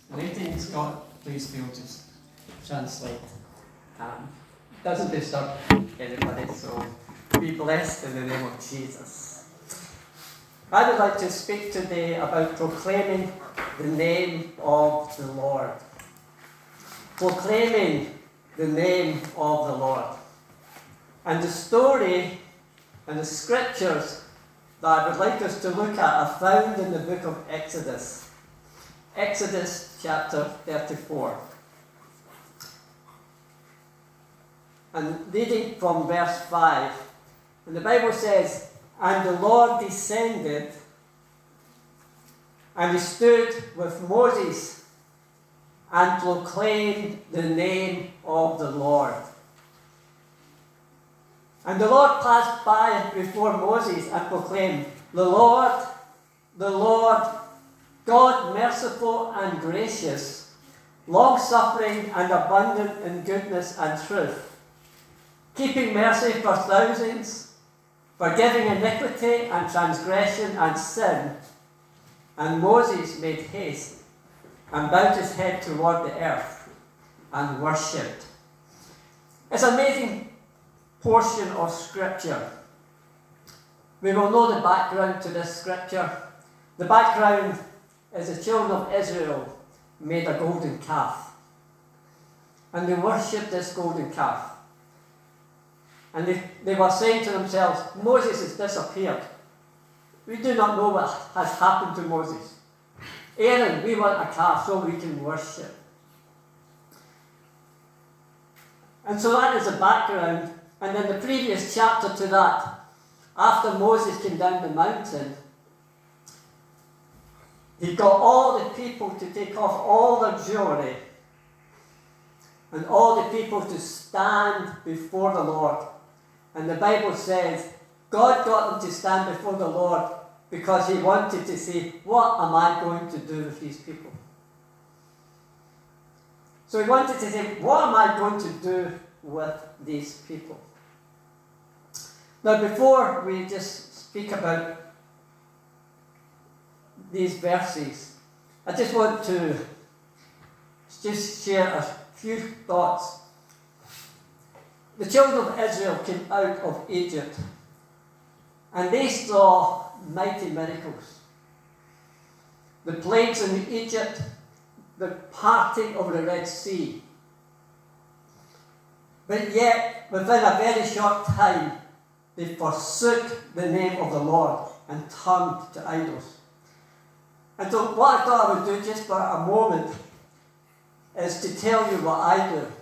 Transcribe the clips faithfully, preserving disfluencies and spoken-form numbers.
And anything Scott, please feel just translate. Um, doesn't disturb anybody, so be blessed in the name of Jesus. I would like to speak today about proclaiming the name of the Lord. Proclaiming the name of the Lord. And the story and the scriptures that I would like us to look at are found in the book of Exodus. Exodus chapter thirty-four. And reading from verse five. And the Bible says, "And the Lord descended, and he stood with Moses, and proclaimed the name of the Lord. And the Lord passed by before Moses and proclaimed, The Lord, the Lord, God merciful and gracious, long-suffering and abundant in goodness and truth, keeping mercy for thousands, forgiving iniquity and transgression and sin. And Moses made haste and bowed his head toward the earth and worshipped." It's an amazing portion of scripture. We will know the background to this scripture. The background is the children of Israel made a golden calf. And they worshipped this golden calf. And they, they were saying to themselves, Moses has disappeared. We do not know what has happened to Moses. Aaron, we want a calf so we can worship. And so that is the background. And then the previous chapter to that, after Moses came down the mountain, he got all the people to take off all their jewelry and all the people to stand before the Lord. And the Bible says, God got them to stand before the Lord because he wanted to say, what am I going to do with these people? So he wanted to say, what am I going to do with these people? Now, before we just speak about these verses, I just want to just share a few thoughts. The children of Israel came out of Egypt, and they saw mighty miracles. The plagues in Egypt, the parting of the Red Sea. But yet, within a very short time, they forsook the name of the Lord and turned to idols. And so what I thought I would do just for a moment is to tell you what I do.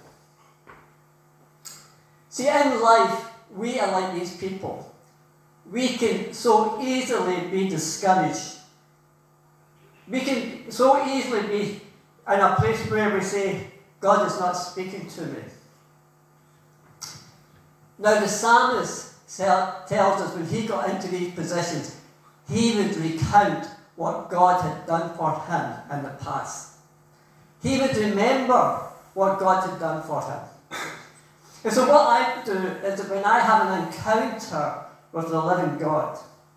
See, in life, we are like these people. We can so easily be discouraged. We can so easily be in a place where we say, God is not speaking to me. Now, the psalmist tells us when he got into these positions, he would recount what God had done for him in the past. He would remember what God had done for him. And so what I do is that when I have an encounter with the living God,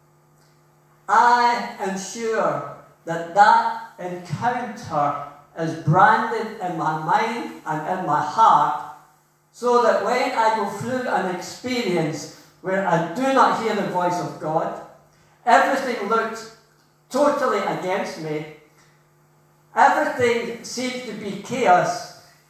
I ensure that that encounter is branded in my mind and in my heart, so that when I go through an experience where I do not hear the voice of God, everything looks totally against me, everything seems to be chaos,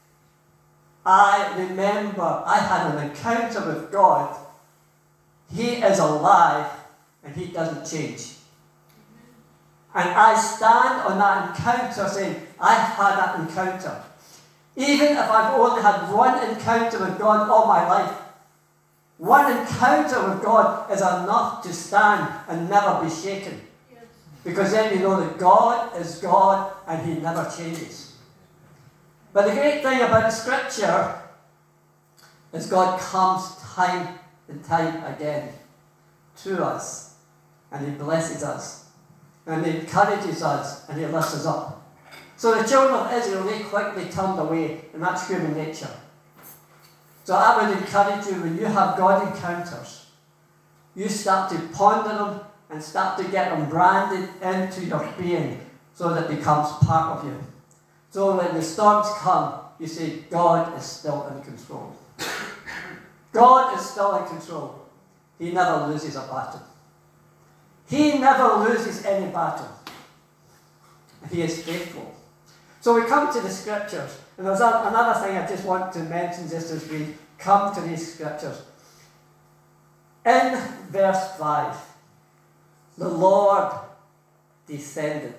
I remember I had an encounter with God. He is alive and he doesn't change. And I stand on that encounter saying, I've had that encounter. Even if I've only had one encounter with God all my life, one encounter with God is enough to stand and never be shaken. Yes. Because then you know that God is God and he never changes. But the great thing about the scripture is God comes time and time again to us, and he blesses us, and he encourages us, and he lifts us up. So the children of Israel, they quickly turned away, and that's human nature. So I would encourage you, when you have God encounters, you start to ponder them and start to get them branded into your being so that it becomes part of you. So when the storms come, you say, God is still in control. God is still in control. He never loses a battle. He never loses any battle. He is faithful. So we come to the scriptures. And there's a, another thing I just want to mention just as we come to these scriptures. In verse five, the Lord descended.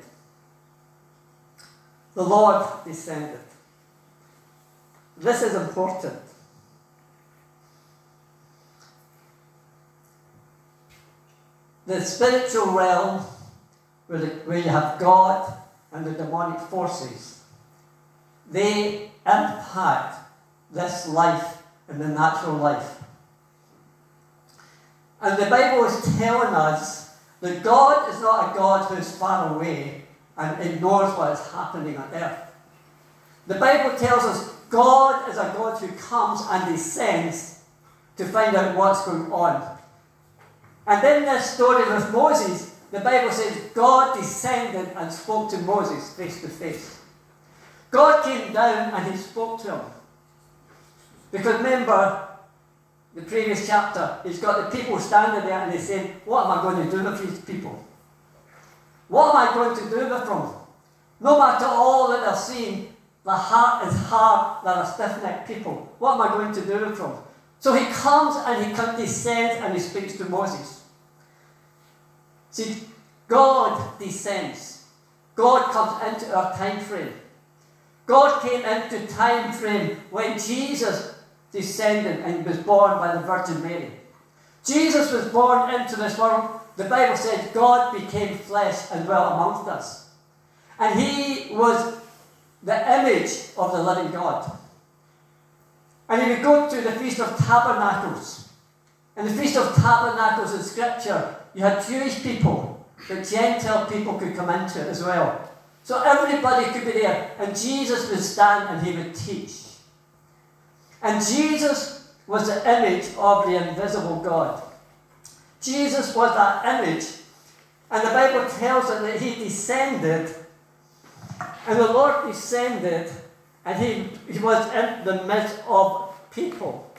The Lord descended. This is important. The spiritual realm, where, the, where you have God and the demonic forces, they impact this life and the natural life. And the Bible is telling us that God is not a God who is far away and ignores what is happening on earth. The Bible tells us God is a God who comes and descends to find out what's going on. And in this story with Moses, the Bible says God descended and spoke to Moses face to face. God came down and he spoke to him. Because remember, the previous chapter, he's got the people standing there and he's saying, what am I going to do with these people? What am I going to do with them? No matter all that they're seeing, the heart is hard, they're a stiff-necked people. What am I going to do with them? So he comes and he descends and he speaks to Moses. See, God descends. God comes into our time frame. God came into time frame when Jesus descended and was born by the Virgin Mary. Jesus was born into this world. The Bible said God became flesh and dwelt amongst us. And he was the image of the living God. And if you go to the Feast of Tabernacles, in the Feast of Tabernacles in Scripture, you had Jewish people, but Gentile people could come into it as well. So everybody could be there, and Jesus would stand and he would teach. And Jesus was the image of the invisible God. Jesus was that image. And the Bible tells us that he descended, and the Lord descended, and he, he was in the midst of people.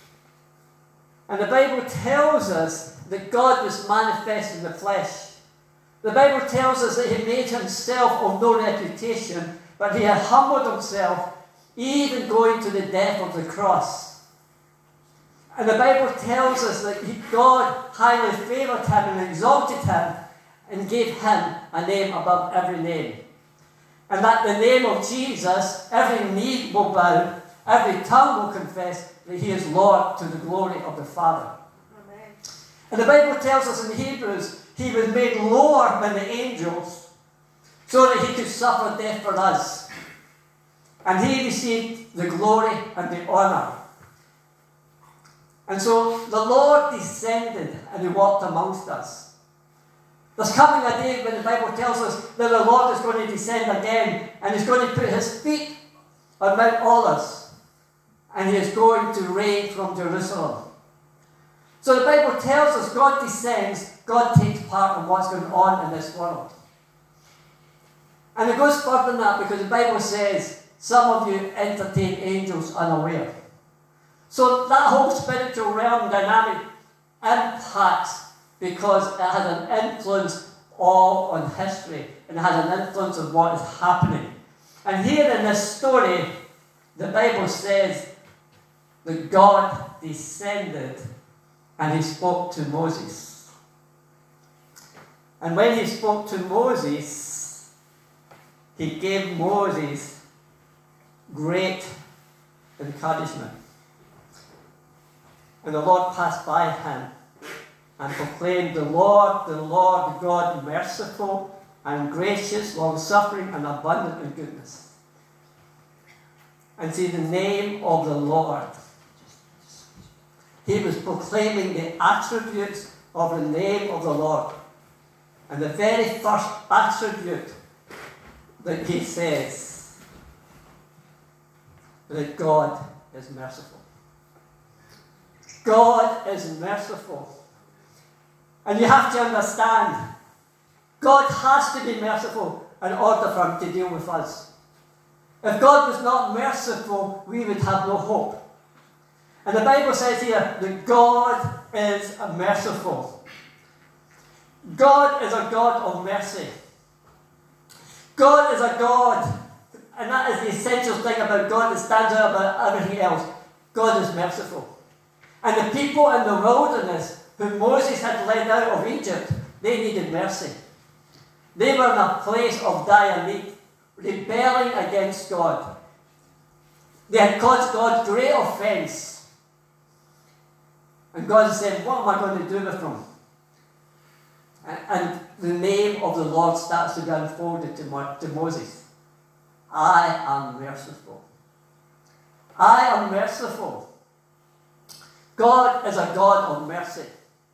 And the Bible tells us that God was manifest in the flesh. The Bible tells us that he made himself of no reputation, but he had humbled himself, even going to the death of the cross. And the Bible tells us that he, God highly favoured him and exalted him and gave him a name above every name. And that the name of Jesus, every knee will bow, every tongue will confess that he is Lord to the glory of the Father. Amen. And the Bible tells us in Hebrews, he was made lower than the angels so that he could suffer death for us. And he received the glory and the honour. And so the Lord descended and he walked amongst us. There's coming a day when the Bible tells us that the Lord is going to descend again and he's going to put his feet on Mount Olives and he is going to reign from Jerusalem. So the Bible tells us God descends, God takes part in what's going on in this world. And it goes further than that because the Bible says some of you entertain angels unaware. So that whole spiritual realm dynamic impacts because it has an influence all on history and it has an influence on what is happening. And here in this story, the Bible says that God descended and he spoke to Moses. And when he spoke to Moses, he gave Moses great encouragement. And the Lord passed by him and proclaimed, the Lord, the Lord God, merciful and gracious, long-suffering and abundant in goodness. And see the name of the Lord. He was proclaiming the attributes of the name of the Lord. And the very first attribute that he says, that God is merciful. God is merciful. And you have to understand, God has to be merciful in order for him to deal with us. If God was not merciful, we would have no hope. And the Bible says here that God is merciful. God is a God of mercy. God is a God, and that is the essential thing about God that stands out about everything else. God is merciful. And the people in the wilderness whom Moses had led out of Egypt, they needed mercy. They were in a place of dire need, rebelling against God. They had caused God great offence. And God said, what am I going to do with them? And the name of the Lord starts to be unfolded to, Mo- to Moses. I am merciful. I am merciful. God is a God of mercy.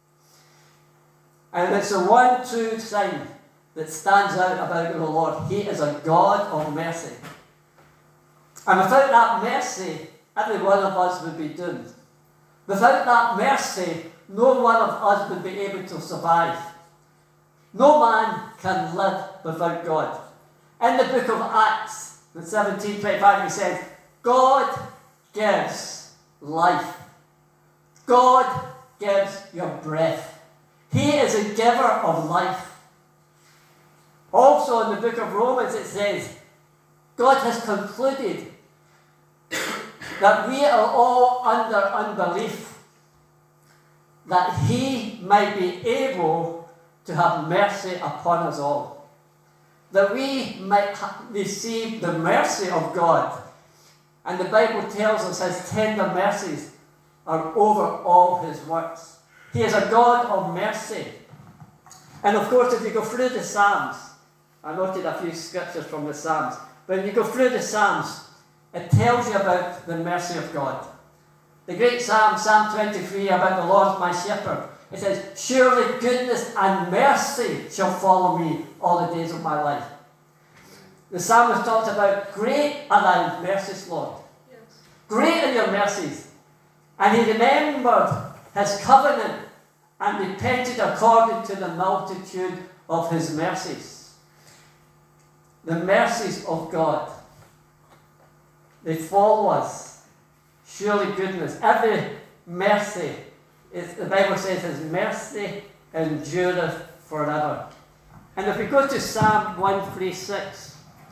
And it's the one true sign that stands out about the Lord. He is a God of mercy. And without that mercy, every one of us would be doomed. Without that mercy, no one of us would be able to survive. No man can live without God. In the book of Acts, in seventeen twenty-five, he says, God gives life. God gives your breath. He is a giver of life. Also in the book of Romans it says, God has concluded that we are all under unbelief, that He might be able to have mercy upon us all, that we might ha- receive the mercy of God. And the Bible tells us His tender mercies are over all His works. He is a God of mercy. And of course, if you go through the Psalms, I noted a few scriptures from the Psalms, but if you go through the Psalms, it tells you about the mercy of God. The great Psalm, Psalm twenty-three, about the Lord my shepherd, it says, surely goodness and mercy shall follow me all the days of my life. The psalmist talks about, great are thy mercies, Lord. Yes. Great are your mercies. And he remembered his covenant and repented according to the multitude of his mercies. The mercies of God, they follow us. Surely goodness, every mercy, is, the Bible says his mercy endureth forever. And if we go to Psalm one thirty-six,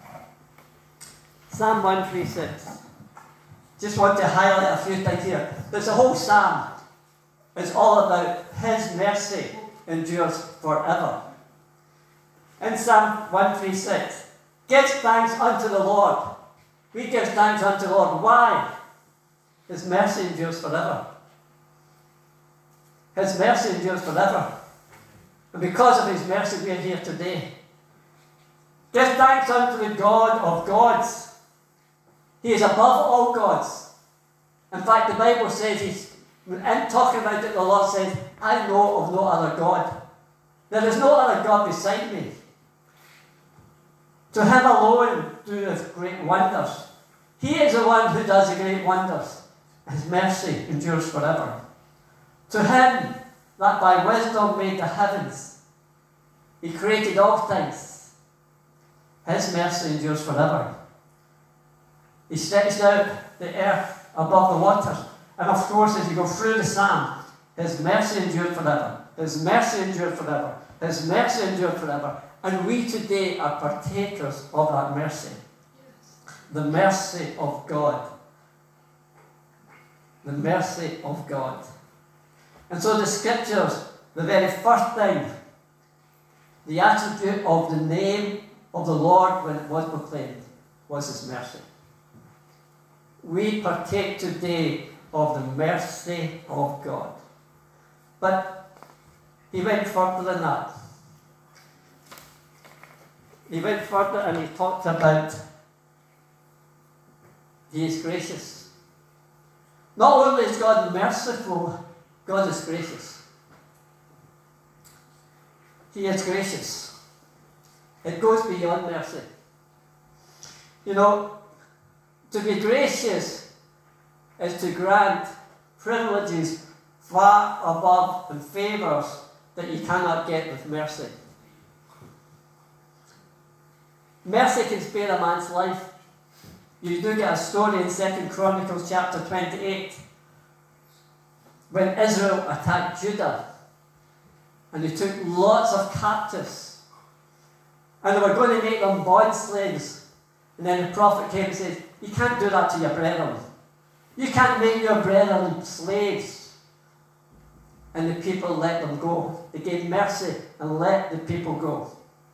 Psalm one thirty-six, just want to highlight a few things here. There's a whole psalm. It's all about His mercy endures forever. In Psalm one thirty-six, give thanks unto the Lord. We give thanks unto the Lord. Why? His mercy endures forever. His mercy endures forever. And because of His mercy, we are here today. Give thanks unto the God of gods. He is above all gods. In fact, the Bible says, he's, in talking about it, the Lord says, I know of no other God. There is no other God beside me. To Him alone doeth great wonders. He is the one who does the great wonders. His mercy endures forever. To Him that by wisdom made the heavens, He created all things. His mercy endures forever. He stretched out the earth above the waters. And of course, as you go through the psalm, His mercy endured forever. His mercy endured forever. His mercy endured forever. And we today are partakers of that mercy. Yes. The mercy of God. The mercy of God. And so the scriptures, the very first thing, the attribute of the name of the Lord when it was proclaimed was His mercy. We partake today of the mercy of God. But He went further than that. He went further and He talked about He is gracious. Not only is God merciful, God is gracious. He is gracious. It goes beyond mercy. You know, to be gracious is to grant privileges far above and favours that you cannot get with mercy. Mercy can spare a man's life. You do get a story in Second Chronicles chapter twenty-eight when Israel attacked Judah and they took lots of captives and they were going to make them bond slaves. And then the prophet came and said, you can't do that to your brethren. You can't make your brethren slaves. And the people let them go. They gave mercy and let the people go.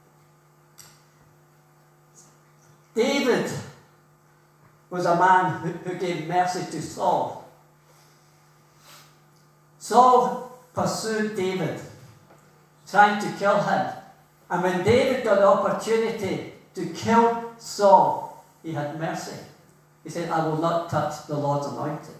David was a man who, who gave mercy to Saul. Saul pursued David, trying to kill him. And when David got the opportunity to kill Saul, he had mercy. He said, I will not touch the Lord's anointed.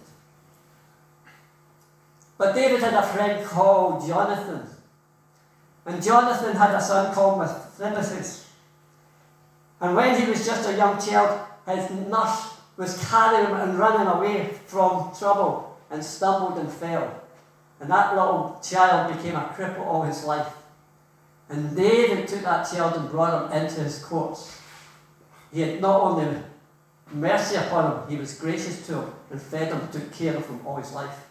But David had a friend called Jonathan. And Jonathan had a son called Mephibosheth. And when he was just a young child, his nurse was carrying him and running away from trouble and stumbled and fell. And that little child became a cripple all his life. And David took that child and brought him into his courts. He had not only mercy upon him, he was gracious to him and fed him, took care of him all his life.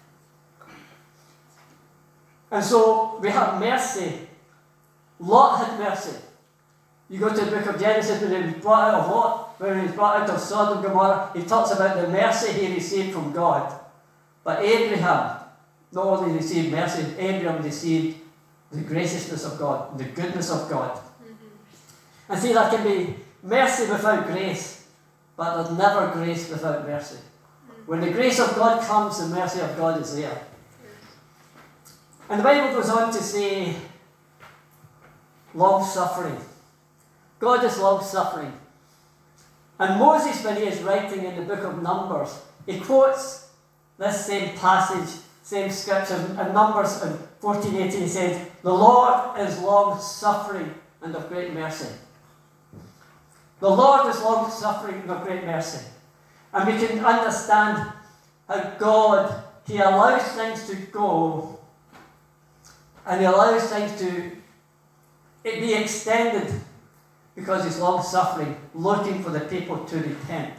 And so we have mercy. Lot had mercy. You go to the book of Genesis when he was brought out of Lot, when he was brought out of Sodom and Gomorrah, he talks about the mercy he received from God. But Abraham not only received mercy, Abraham received the graciousness of God, the goodness of God. Mm-hmm. And see, there can be mercy without grace, but there's never grace without mercy. Mm-hmm. When the grace of God comes, the mercy of God is there. Mm-hmm. And the Bible goes on to say, long-suffering. God is long-suffering. And Moses, when he is writing in the book of Numbers, he quotes this same passage, same scripture, in Numbers in fourteen eighteen, he said, the Lord is long-suffering and of great mercy. The Lord is long-suffering and of great mercy. And we can understand how God, he allows things to go and he allows things to it be extended because he's long-suffering, looking for the people to repent.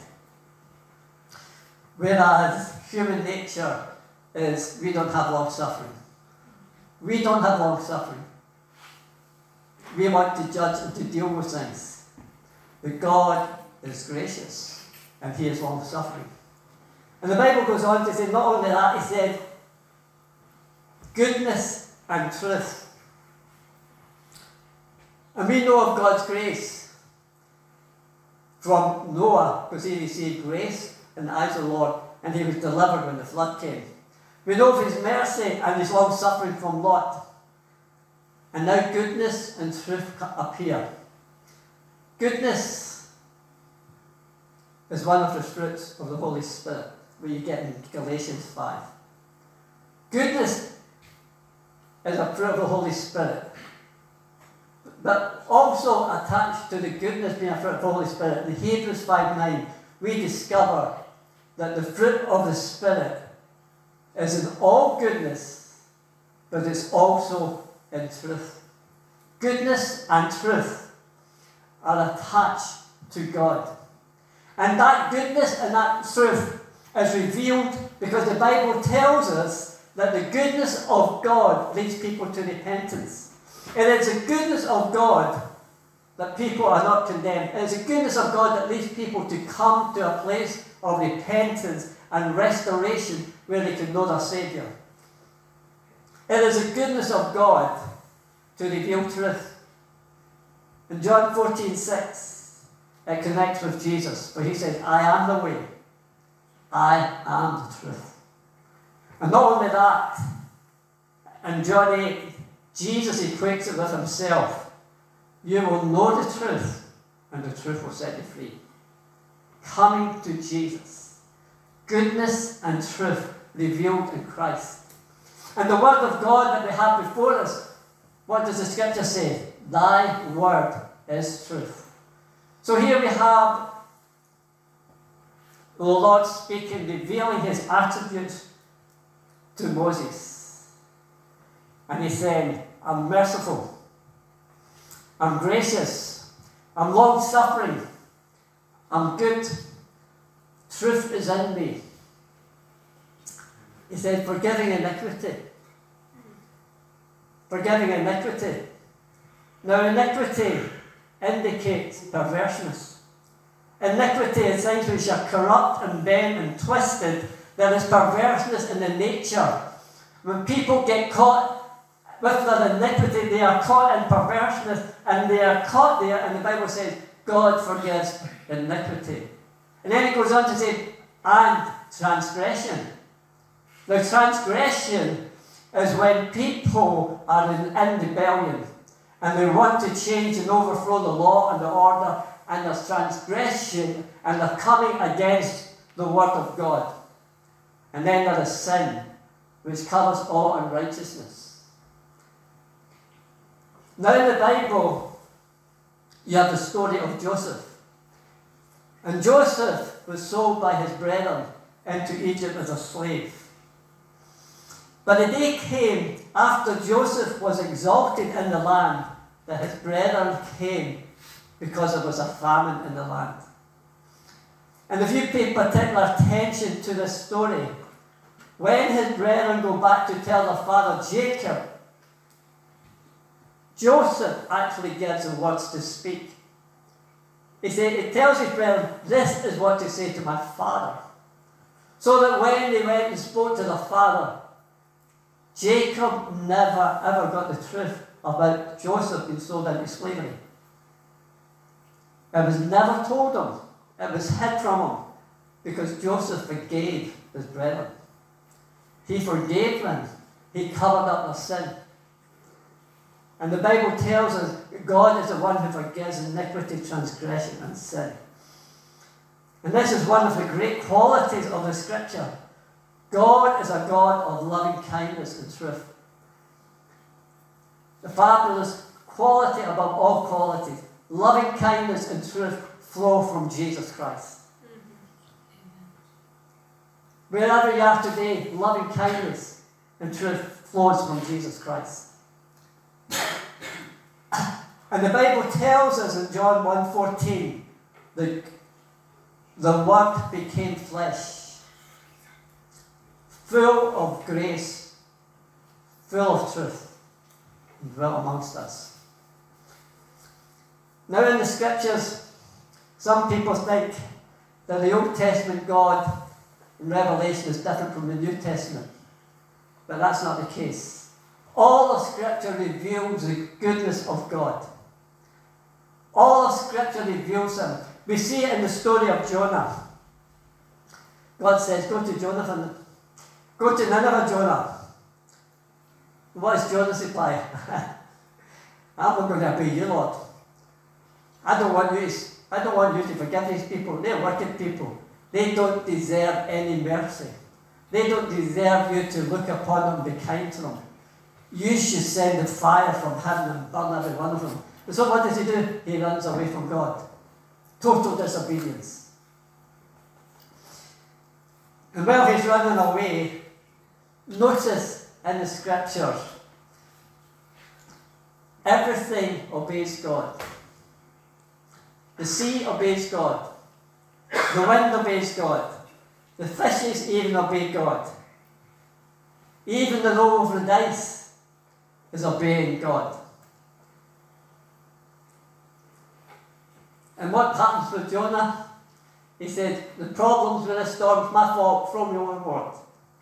Whereas human nature is we don't have long-suffering. We don't have long-suffering. We want to judge and to deal with things. But God is gracious and he is long-suffering. And the Bible goes on to say, not only that, he said, goodness and truth. And we know of God's grace from Noah, because he received grace in the eyes of the Lord, and he was delivered when the flood came. We know of his mercy and his long-suffering from Lot. And now goodness and truth appear. Goodness is one of the fruits of the Holy Spirit, where you get in Galatians five. Goodness is a fruit of the Holy Spirit. But also attached to the goodness being a fruit of the Holy Spirit, in Hebrews five nine, we discover that the fruit of the Spirit is in all goodness, but it's also in truth. Goodness and truth are attached to God. And that goodness and that truth is revealed because the Bible tells us that the goodness of God leads people to repentance. It is the goodness of God that people are not condemned. It is the goodness of God that leads people to come to a place of repentance and restoration where they can know their Saviour. It is the goodness of God to reveal truth. In John fourteen six, it connects with Jesus, where he says, I am the way, I am the truth. And not only that, in John eight, Jesus equates it with himself. You will know the truth, and the truth will set you free. Coming to Jesus. Goodness and truth revealed in Christ. And the word of God that we have before us, what does the scripture say? Thy word is truth. So here we have the Lord speaking, revealing his attributes to Moses. And he's saying, I'm merciful, I'm gracious, I'm long-suffering, I'm good, truth is in me. He said, forgiving iniquity. Forgiving iniquity. Now, iniquity indicates perverseness. Iniquity is things which are corrupt and bent and twisted. There is perverseness in the nature. When people get caught with their iniquity, they are caught in perverseness, and they are caught there, and the Bible says, God forgives iniquity. And then it goes on to say, and transgression. Now, transgression is when people are in, in rebellion, and they want to change and overthrow the law and the order, and there's transgression, and they're coming against the word of God. And then there is sin, which covers all unrighteousness. Now in the Bible, you have the story of Joseph. And Joseph was sold by his brethren into Egypt as a slave. But the day came after Joseph was exalted in the land that his brethren came because there was a famine in the land. And if you pay particular attention to this story, when his brethren go back to tell their father Jacob, Joseph actually gives the words to speak. He, say, he tells his brethren, this is what to say to my father. So that when they went and spoke to their father, Jacob never ever got the truth about Joseph being sold into slavery. It was never told him. It was hid from him because Joseph forgave his brethren. He forgave them. He covered up their sin. And the Bible tells us God is the one who forgives iniquity, transgression, and sin. And this is one of the great qualities of the Scripture. God is a God of loving kindness and truth. The fabulous quality above all qualities, loving kindness and truth, flow from Jesus Christ. Wherever you are today, loving kindness and truth flows from Jesus Christ. And the Bible tells us in John one fourteen that the Word became flesh, full of grace, full of truth, and dwelt amongst us. Now in the Scriptures, some people think that the Old Testament God in Revelation is different from the New Testament. But that's not the case. All of Scripture reveals the goodness of God. All of Scripture reveals Him. We see it in the story of Jonah. God says, go to Jonathan, go to Nineveh, Jonah. What is Jonah's reply? I'm not going to obey you, Lord. I don't want you to, I don't want you to forgive these people. They're wicked people. They don't deserve any mercy. They don't deserve you to look upon them and be kind to them. You should send the fire from heaven and burn every one of them. And so what does he do? He runs away from God. Total disobedience. And while he's running away, notice in the Scriptures, everything obeys God. The sea obeys God. The wind obeys God. The fishes even obey God. Even the roll of the dice is obeying God. And what happens with Jonah? He said, the problems with this storm is my fault, throw me overboard.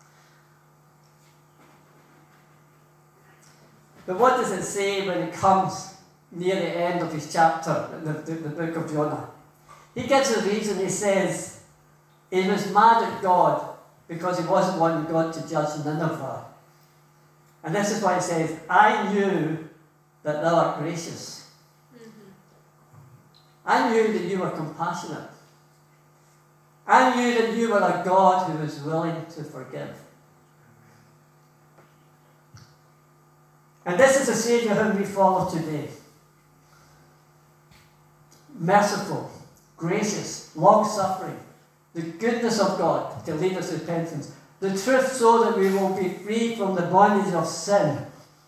But what does it say when it comes near the end of his chapter, the, the, the book of Jonah? He gives a reason. He says he was mad at God because he wasn't wanting God to judge Nineveh. And this is why he says, I knew that thou art gracious. Mm-hmm. I knew that you were compassionate. I knew that you were a God who was willing to forgive. And this is the Saviour whom we follow today. Merciful, gracious, long-suffering, the goodness of God to lead us to repentance, the truth so that we will be free from the bondage of sin.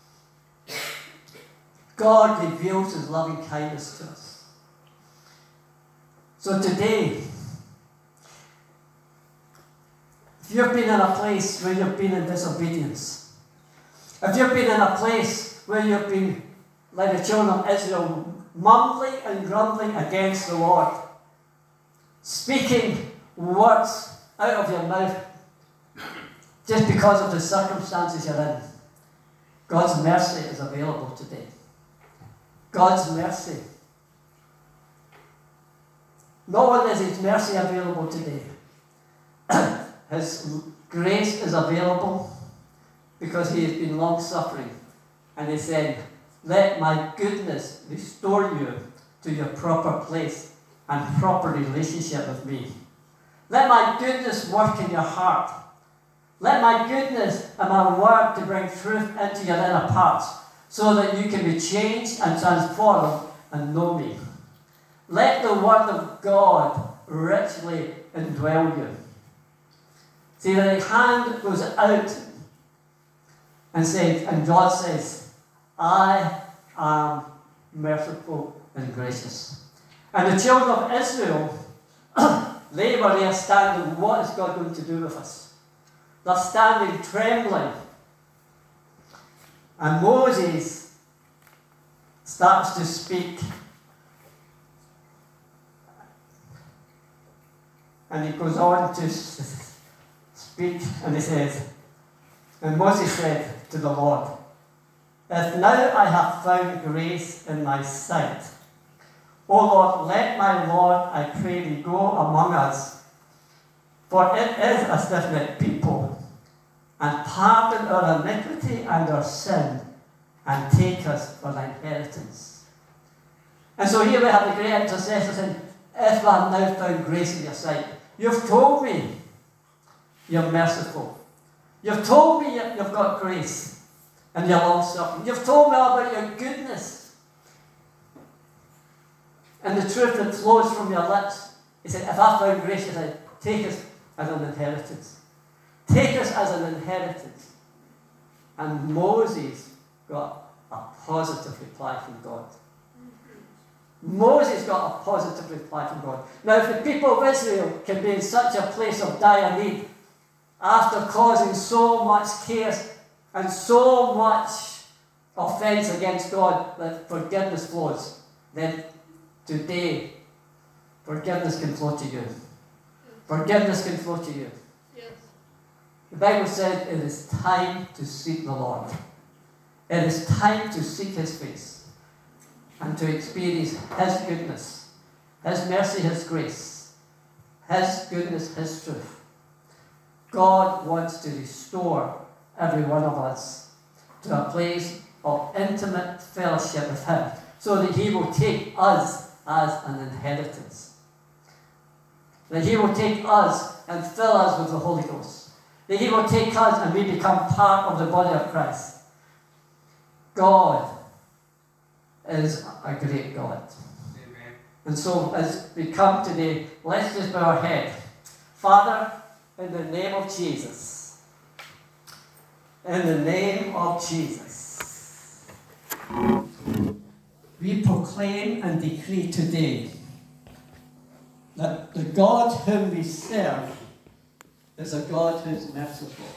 God reveals His loving kindness to us. So today, you've been in a place where you've been in disobedience, if you've been in a place where you've been, like the children of Israel, mumbling and grumbling against the Lord, speaking words out of your mouth just because of the circumstances you're in, God's mercy is available today. God's mercy. Not only is His mercy available today, His grace is available because He has been long-suffering. And He said, let my goodness restore you to your proper place and proper relationship with me. Let my goodness work in your heart. Let my goodness and my word to bring truth into your inner parts so that you can be changed and transformed and know me. Let the word of God richly indwell you. See, the hand goes out and says, and God says, I am merciful and gracious. And the children of Israel, they were there standing, what is God going to do with us? They're standing trembling. And Moses starts to speak. And he goes on to speak, and he says, and Moses said to the Lord, if now I have found grace in thy sight, O Lord, let my Lord, I pray thee, go among us, for it is a stiff-necked people, and pardon our iniquity and our sin, and take us for thine inheritance. And so here we have the great intercessor saying, if I have now found grace in your sight, you've told me you're merciful. You've told me you've got grace and you're long-suffering. You've told me about your goodness and the truth that flows from your lips. He said, if I found grace, he said, take us as an inheritance. Take us as an inheritance. And Moses got a positive reply from God. Moses got a positive reply from God. Now, if the people of Israel can be in such a place of dire need after causing so much chaos and so much offence against God that forgiveness flows, then today forgiveness can flow to you. Forgiveness can flow to you. Yes. The Bible said it is time to seek the Lord. It is time to seek His face and to experience His goodness, His mercy, His grace, His goodness, His truth. God wants to restore every one of us to a place of intimate fellowship with Him so that He will take us as an inheritance. That He will take us and fill us with the Holy Ghost. That He will take us and we become part of the body of Christ. God is a great God. Amen. And so as we come today, let's just bow our head. Father, in the name of Jesus, in the name of Jesus, we proclaim and decree today that the God whom we serve is a God who is merciful.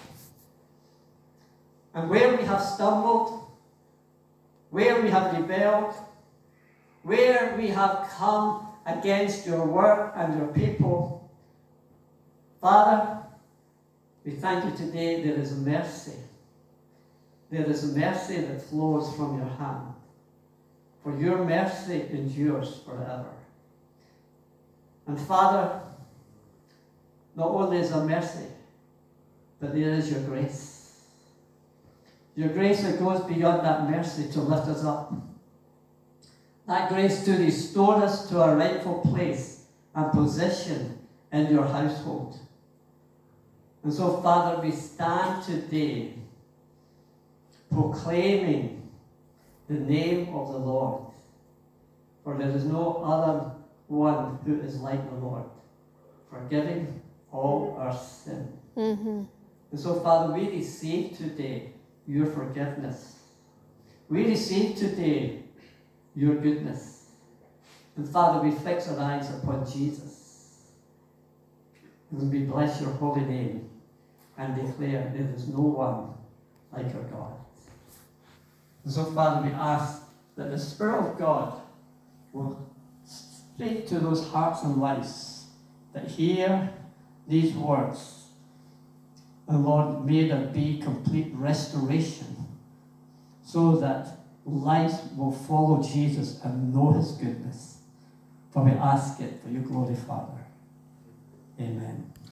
And where we have stumbled, where we have rebelled, where we have come against your word and your people, Father, we thank you today there is mercy. There is mercy that flows from your hand. For your mercy endures forever. And Father, not only is there mercy, but there is your grace. Your grace that goes beyond that mercy to lift us up. That grace to restore us to our rightful place and position in your household. And so, Father, we stand today proclaiming the name of the Lord. For there is no other one who is like the Lord, forgiving all our sin. Mm-hmm. And so, Father, we receive today your forgiveness. We receive today your goodness. And Father, we fix our eyes upon Jesus. And we bless your holy name. and declare there is no one like our God. And so, Father, we ask that the Spirit of God will speak to those hearts and lives that hear these words. And Lord, may there be complete restoration so that life will follow Jesus and know his goodness. For we ask it for your glory, Father. Amen.